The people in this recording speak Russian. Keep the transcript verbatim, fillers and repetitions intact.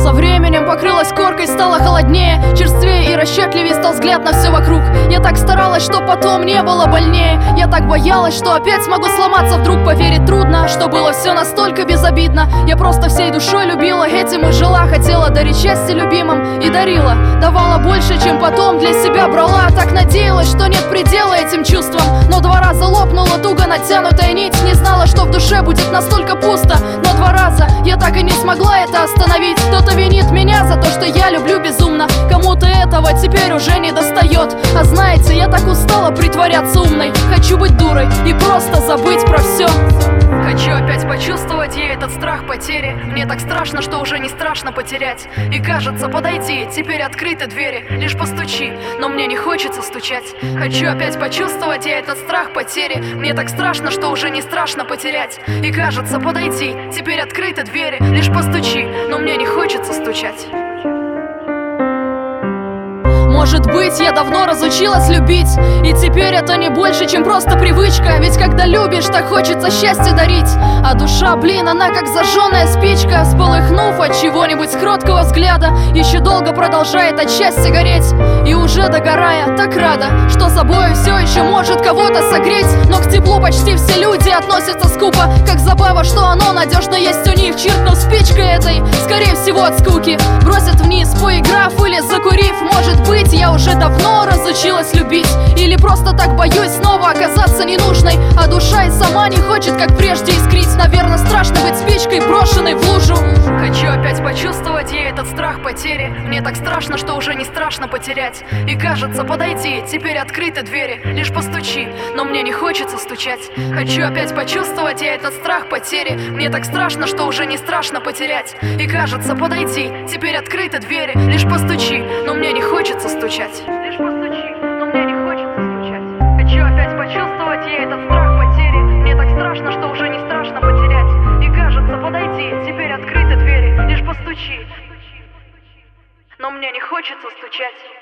Со временем покрылась коркой, стало холоднее, черствее и расчетливее стал взгляд на все вокруг. Я так старалась, что потом не было больнее. Я так боялась, что опять смогу сломаться вдруг. Поверить трудно, что было все настолько безобидно. Я просто всей душой любила, этим и жила. Хотела дарить счастье любимым и дарила. Давала больше, чем потом для себя брала. Так надеялась, что нет предела этим чувствам. Но два раза лопнула туго натянутая нить. Не знала, что в душе будет настолько пусто. Но два раза я так и не смогла это остановить. Кто-то винит меня за то, что я люблю безумно. Кому-то этого теперь уже не достает. А знаете, я так устала притворяться умной. Хочу быть дурой и просто забыть про все. Хочу опять почувствовать я этот страх потери. Мне так страшно, что уже не страшно потерять. И кажется, подойди, теперь открыты двери. Лишь постучи, но мне не хочется стучать. Хочу опять почувствовать я этот страх потери. Мне так страшно, что уже не страшно потерять. И кажется, подойди, теперь открыты двери. Лишь постучи, но мне не хочется стучать. Может быть, я давно разучилась любить, и теперь это не больше, чем просто привычка. Ведь когда любишь, так хочется счастье дарить. А душа, блин, она как зажженная спичка. Вспылыхнув от чего-нибудь с кроткого взгляда, еще долго продолжает от счастья гореть. И уже догорая, так рада, что собой все еще может кого-то согреть. Но к теплу почти все люди относятся скупо, как забава, что оно надежно есть у них. Чиркнув спичкой этой, скорее всего от скуки, бросят вниз, поиграв или закурив. Может быть, я уже давно разучилась любить, или просто так боюсь снова оказаться ненужной. А душа и сама не хочет, как прежде, искрить. Наверное, страшно быть спичкой, брошенной в лужу. Хочу опять почувствовать я этот страх потери. Мне так страшно, что уже не страшно потерять. И кажется, подойди, теперь открыты двери. Лишь постучи, но мне не хочется стучать. Хочу опять почувствовать я этот страх потери. Мне так страшно, что уже не страшно потерять. И кажется, подойди, теперь открыты двери. Лишь постучи, но мне не хочется стучать. Лишь постучи, но мне не хочется стучать. Хочу опять почувствовать я этот страх потери. Мне так страшно, что уже не страшно потерять. И кажется, подойди, теперь открыты двери. Лишь постучи, но мне не хочется стучать.